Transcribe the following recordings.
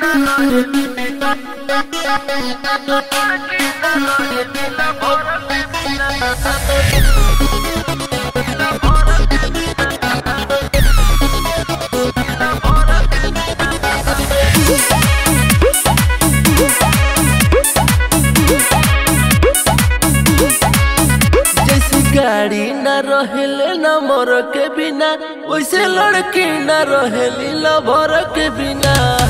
गाड़ी न रहेले न मोर के बिना वैसे लड़की न रहेली लभर के बिना।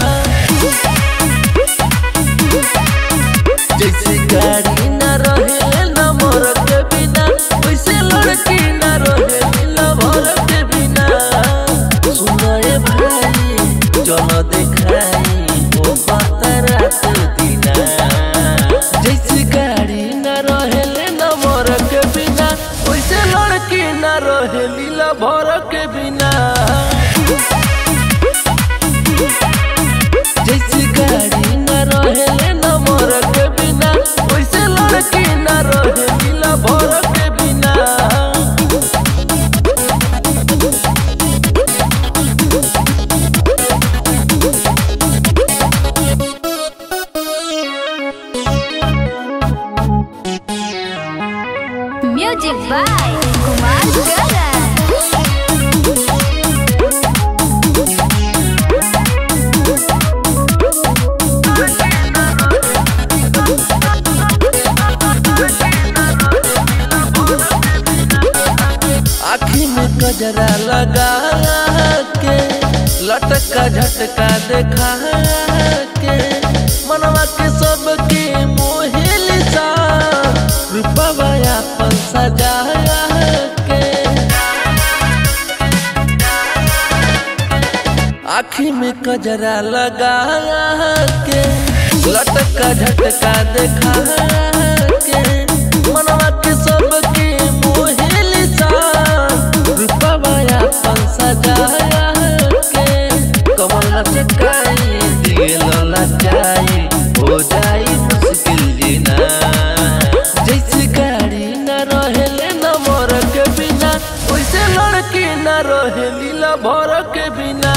जैसे गाड़ी न रहेले न मोर के बिना वैसे लड़की न रहेली लभर के बिना। सुनाए भाई चलो देखाई ओ बात रात दिना। जैसे गाड़ी न रहेले न मोर के बिना वैसे लड़की न रहेली लभर के बिना। जैसे गाड़ी न रहेले न मोर के बिना वैसे लड़की न रहेली लभर के बिना। Music by Kumar Garan. आँखी में गजरा लगा के लटका झटका देखा के मनवा के सबके मोहिली सा रूपवा अपन सजा के। आँखी में गजरा लगा के लटका झटका देखा के मनवा के सबके मोहिली सा रूपवा अपन सजा के। कमल लचकाई दिल लचाई हो जाई मुश्किल जीना। जैसे गाड़ी न रहेले न मोर के बिना वैसे लड़की न रहेली लभर के बिना।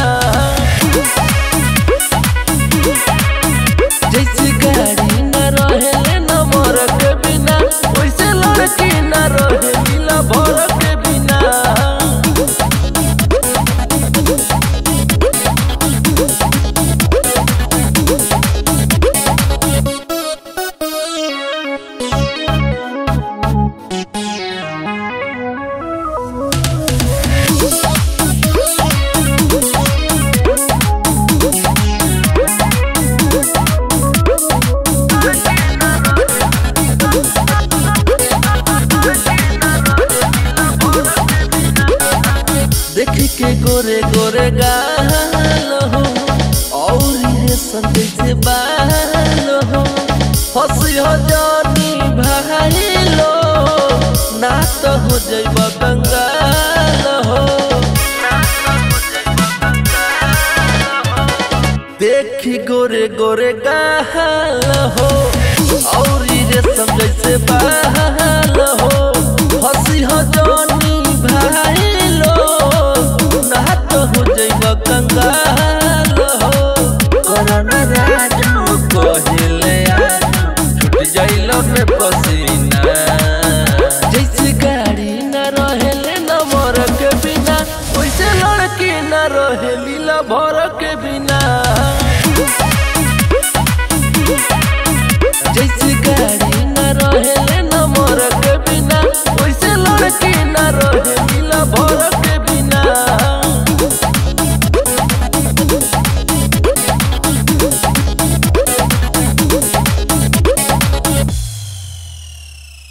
जैसे गाड़ी न रहेले न मोर के बिना वैसे लड़की न रहेली लभर के बिना। देखी के गोरे गोरे गाल हो और ये संदेश से बाल हो हंसी हो जानी भाई लो ना तो हो जाइब कंगाल हो। देखी गोरे गोरे गाल हो और ये संदेश से बाल हो हंसी हो जानी भाई लो ना तो हो जाइब कंगाल हो। करन राजू को